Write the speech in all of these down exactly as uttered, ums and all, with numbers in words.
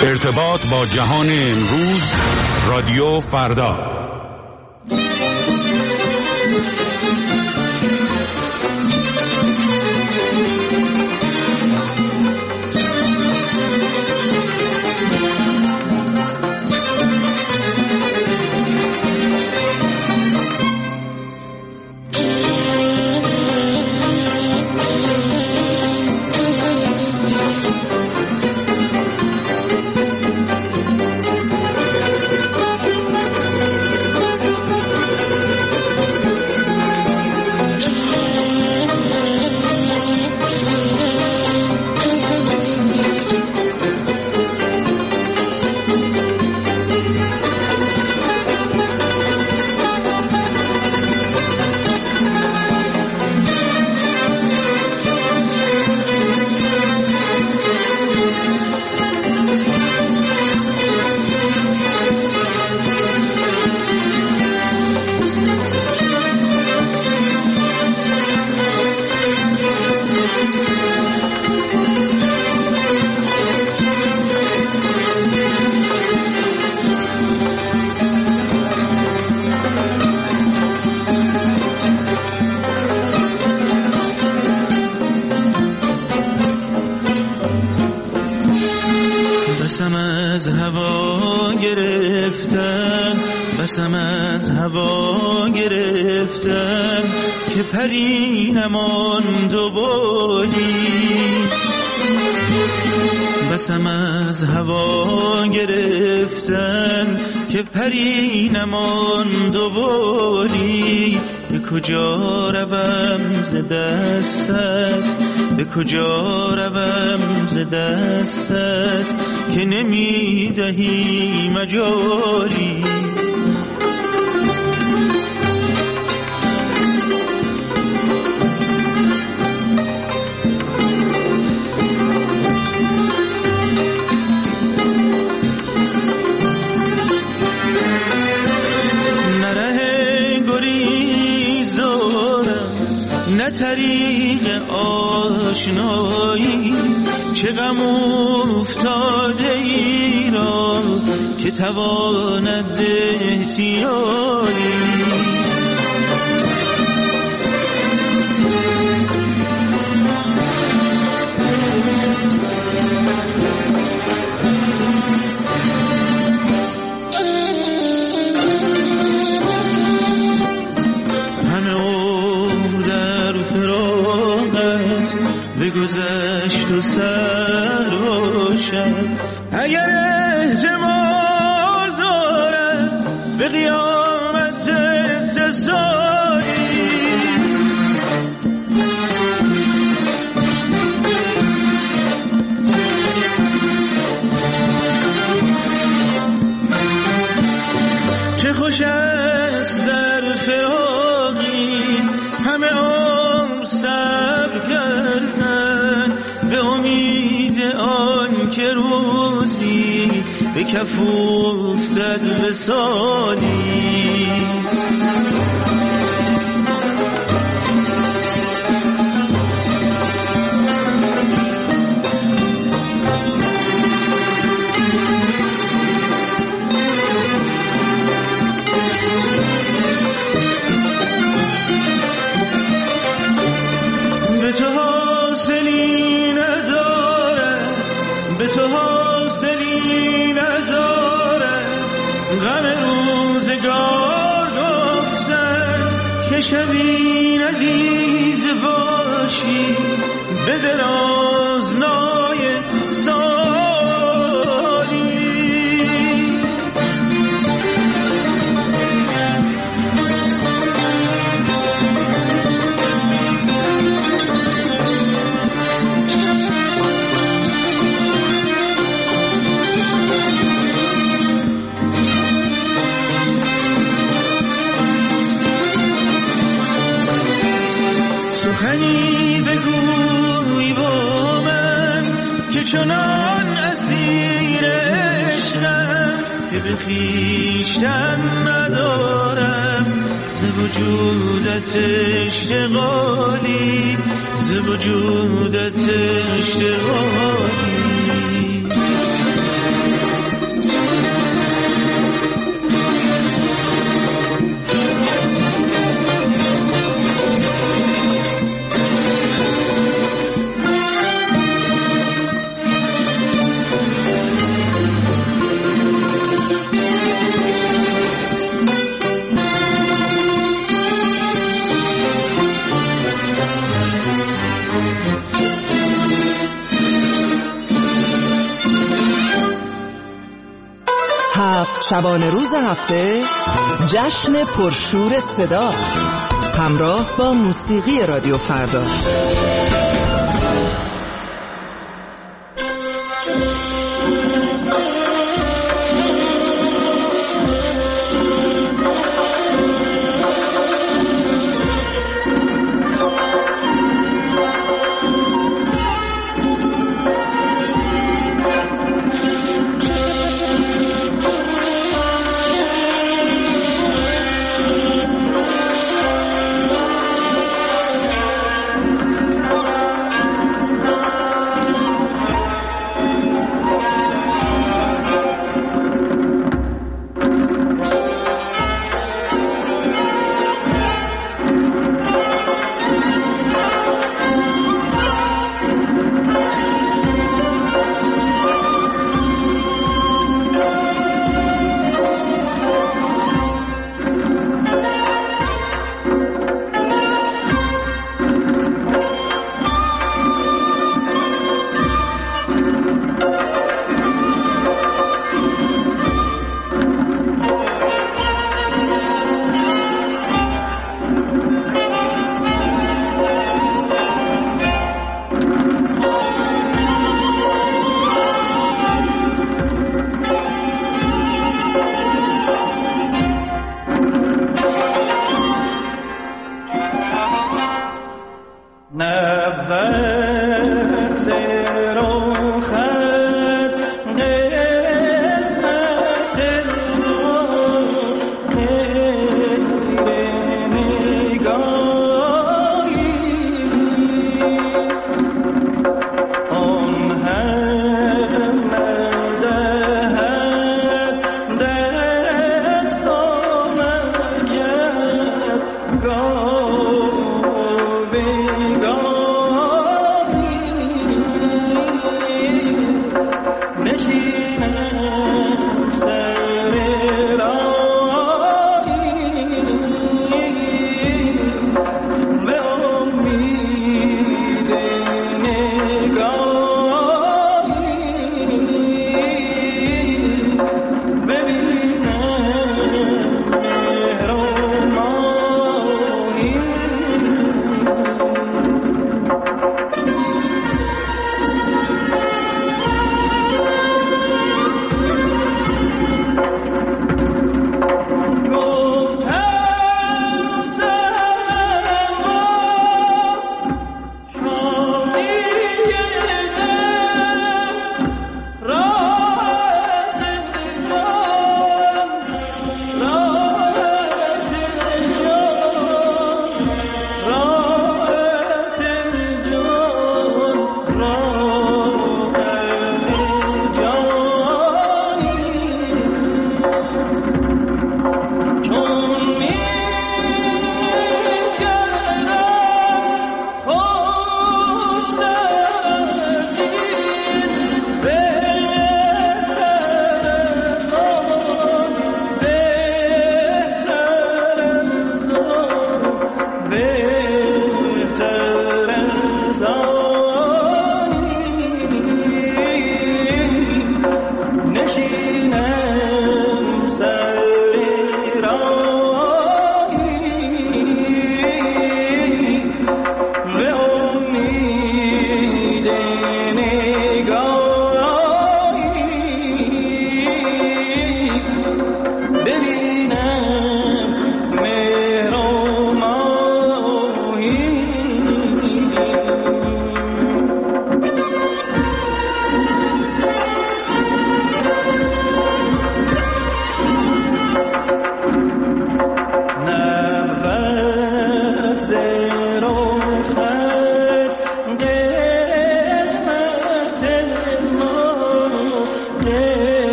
ارتباط با جهان امروز، رادیو فردا. بسم از هوا گرفتم، بسم از هوا گرفتم که پری نماند و بودی. بسم از هوا گرفتم که پری نماند و بودی. به کجا روم ز دستت، به کجا روم ز دستت که نمی دهی مجالی. نه طریق آشنایی، چه غم افتاده ای را که تواند احتیالی. بگذشت و سر و شب، اگر احتمال دارد به قیامت اتصالی. چه خوش است در فراقی همه عمر صبر کردن، به امید آن که روزی به کف افتد وصالی. به تو حاصلی ندارد، به تو حاصلی ندارد، غم روزگار گفتن که شبی ندیده باشی به درازنای سالی. سخنی بگوی با من که چنان اسیر عشقم که به خویشتن ندارم ز وجودت اشتغالی، ز وجودت اشتغالی. هفت شبانه روز هفته جشن پرشور صدا همراه با موسیقی رادیو فردا.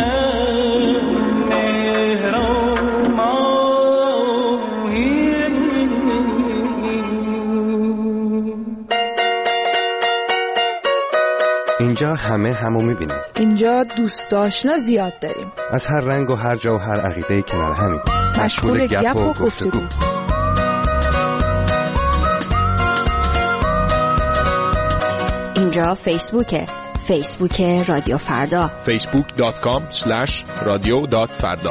اینجا همه همو میبینیم. اینجا دوست آشنا زیاد داریم. از هر رنگ و هر جا و هر عقیده کنار همین. مشغول گپ و گفتگو. اینجا فیسبوکه. فیسبوک رادیو فردا. فیسبوک دات کام اسلش رادیو دات فردا.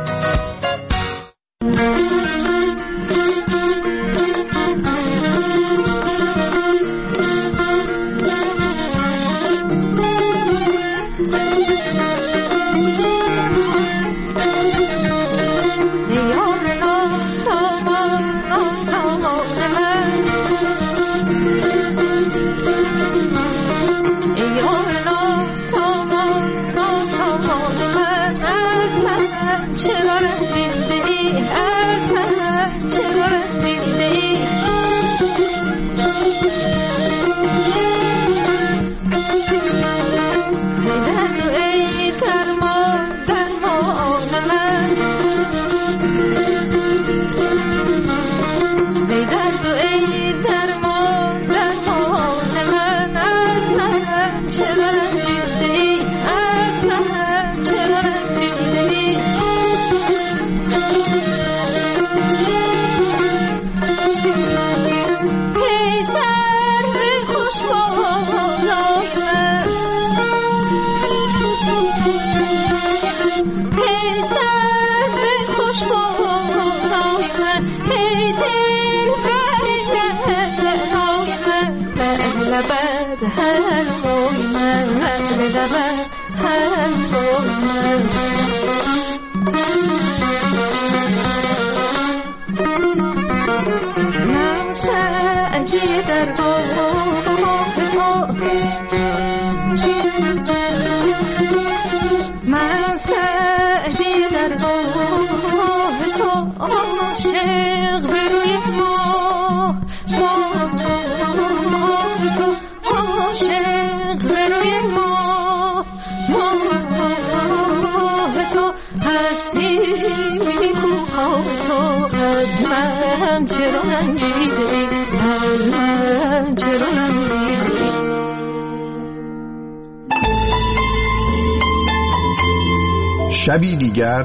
شبی دیگر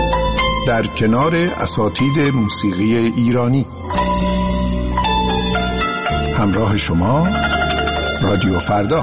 در کنار اساتید موسیقی ایرانی. همراه شما رادیو فردا.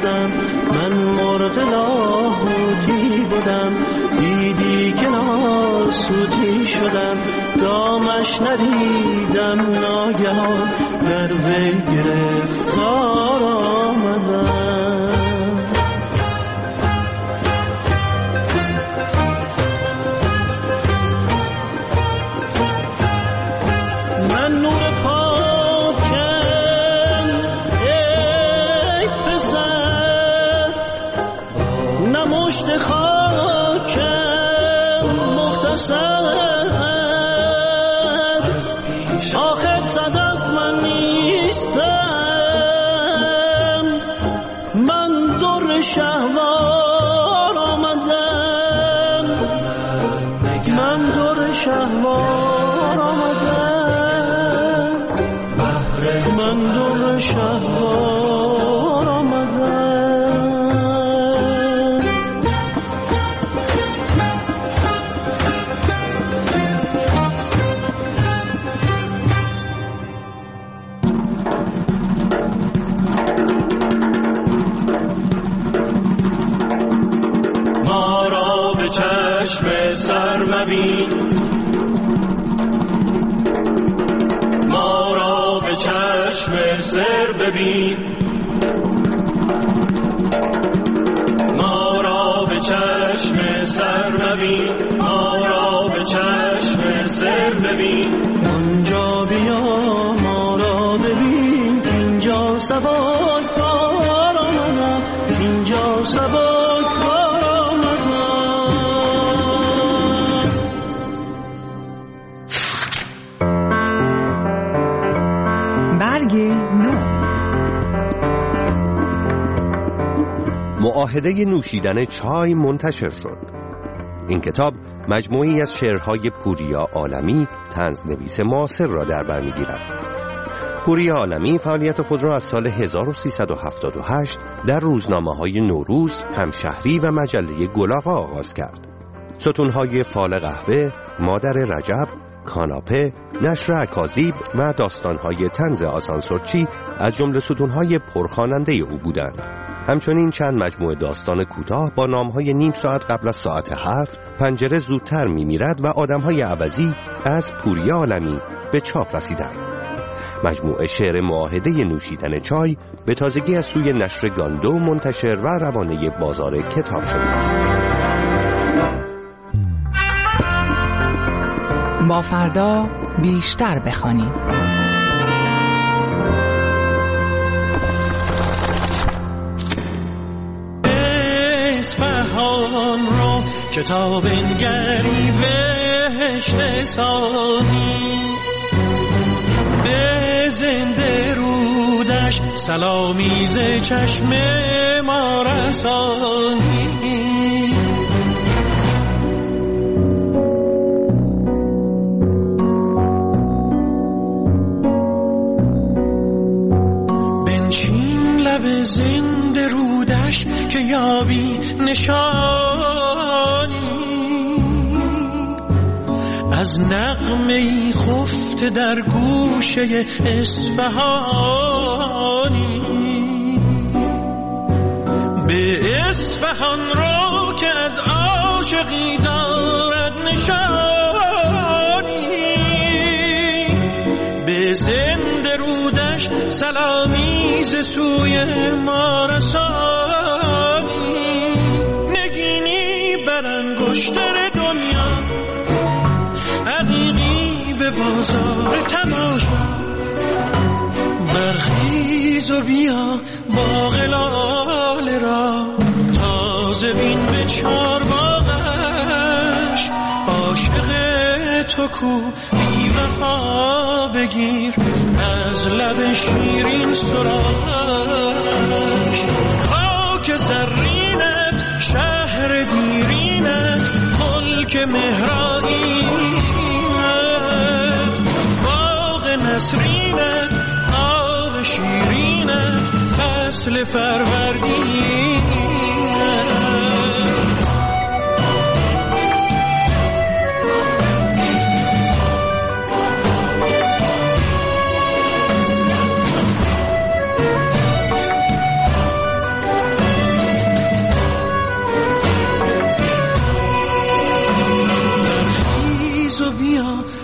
شدم، من مرغ لاهوتی بودم، دیدی که ناسوتی شدم، دامش ندیدم ناگهان در وی گرفتار آمدم. من نور پاکم ای پسر، نمشت خاکم مختصر، آخر صدف من نیستم، من در شهوار آمدم، من در شهوار آمدم، من در شهوار آمدم. ما را به چشم سر مبین، ما را به چشم سر ببین، ما را به چشم سر مبین، ما را به چشم سر ببین. آنجا بیا ما را ببین، اینجا سبک بار آمدم، اینجا سبک بار آمدم. برگ نو. معاهده نوشیدن چای منتشر شد. این کتاب مجموعی از شعرهای پوریا عالمی، طنزنویس معاصر را در بر می‌گیرد. پوریا عالمی فعالیت خود را از سال هزار و سیصد و هفتاد و هشت در روزنامه‌های نوروز، همشهری و مجله گلاغا آغاز کرد. ستون‌های فال قهوه، مادر رجب، کاناپه، نشر اکاذیب و داستان‌های طنز آسانسورچی از جمله ستون‌های پرخواننده او بودند. همچنین چند مجموعه داستان کوتاه با نام‌های نیم ساعت قبل از ساعت هفت، پنجره زودتر می‌میرد و آدم‌های عوضی از پوریا عالمی به چاپ رسیدند. مجموعه شعر معاهده نوشیدن چای به تازگی از سوی نشر گاندو منتشر و روانه بازار کتاب شده است. با فردا بیشتر بخوانیم. اصفهان رو کتاب انگری بهشت ثانی، به زنده رودش سلامیز چشم ما رسانی. بنشین لب زنده رودش که یابی نشانی از نغمه‌ای خفته در گوشه اصفهانی. به اصفهان رو که از عاشقی دارد نشانی، به زنده رودش سلامیز سوی ما رسانی. نگینی بر انگشتر دنیا، عقیقی به بازار تماشا، برخیز و بیا باغ لاله را تازه بین به چار باغش. عاشق تو کو بی وفا بگیر از لب شیرین سراغش. خاک زرینت شهر دیرینت ملک مهرائینت، باغ نسرینت آب شیرینت فصل فروردینت.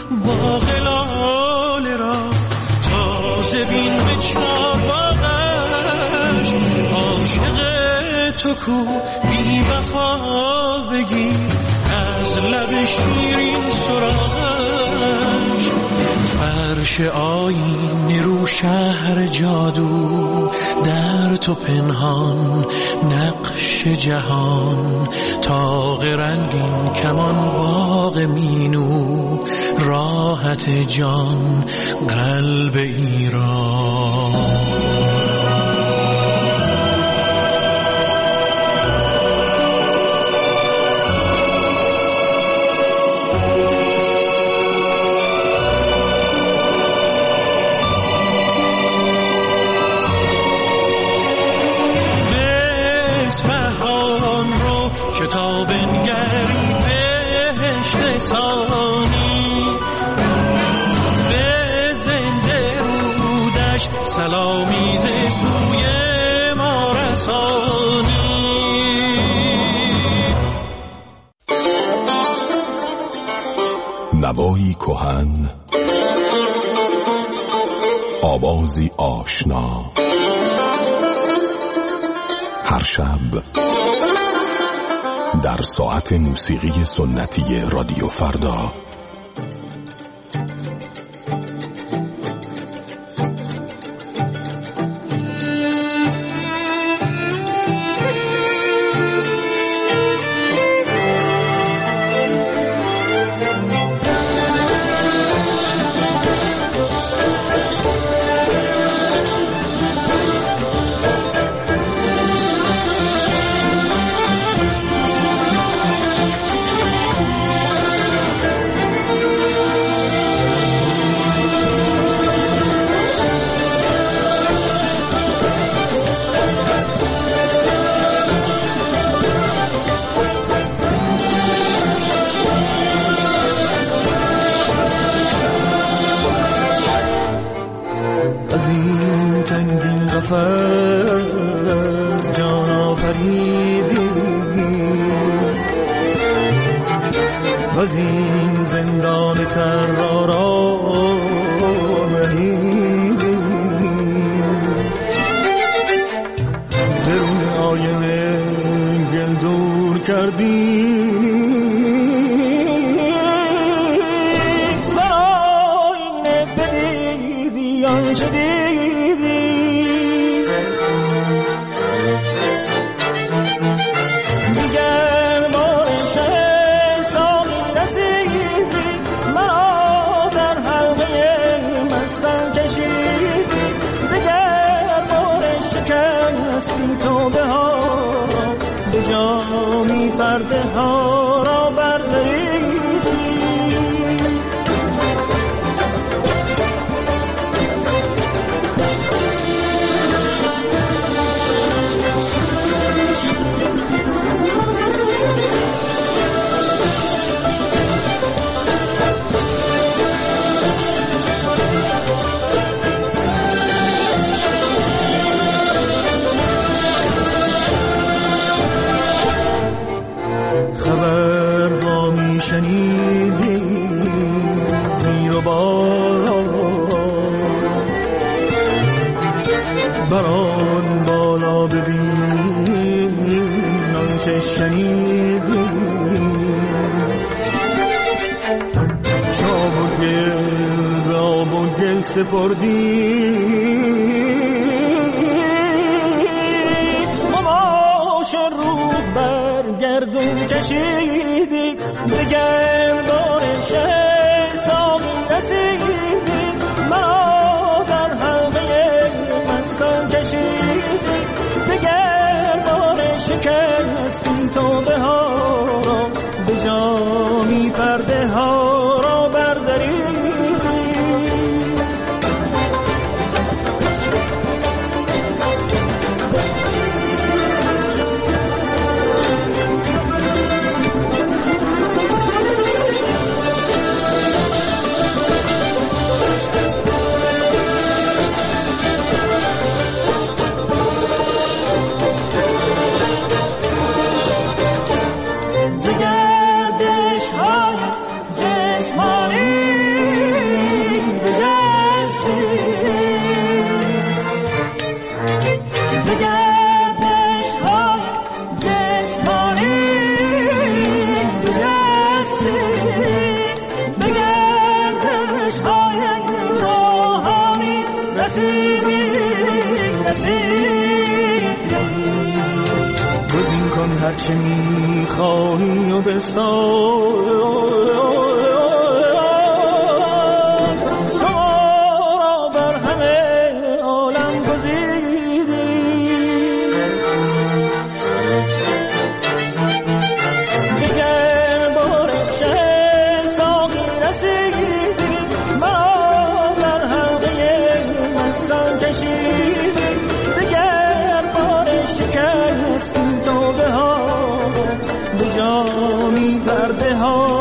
باغ لاله را تازه بین به چار باغش عاشق تو کو بی وفا بگیر از لب شیرین سراغش فرش آیین رو شهر جادو در تو پنهان نقش جهان تاق رنگین کمان باغ مینو راحت جان قلب ایران کتاب نگری بهشت ثانی به زنده رودش سلامی ز سوی ما رسانی. نوایی کهن، آوازی آشنا، هر شب در ساعت موسیقی سنتی رادیو فردا. نفس جان آفریدی وز این زندان تراران رهیدی درون آینه گل دور کردی و آینه بدیدی آنچه دیدی جامی پرده ها را برداریدی زیر و بران بالا ببین آنچه شنیدی چاب و گل به آب و گل سپردی مماش رو بر گردون کشیدی به گردان شه سامی رسیدی مرا در حلقه مستان کشیدی به گردان شکستی توبه ها را به جامی پرده ها را برداریدی گردش های جسمانی هرچه میخواهی و بساز شما بر همه عالم گزیدی دیگر بار شه ساقی رسیدی مرا در حلقه مستان کشیدی دیگر بار شکست توبه ها جامی پرده ها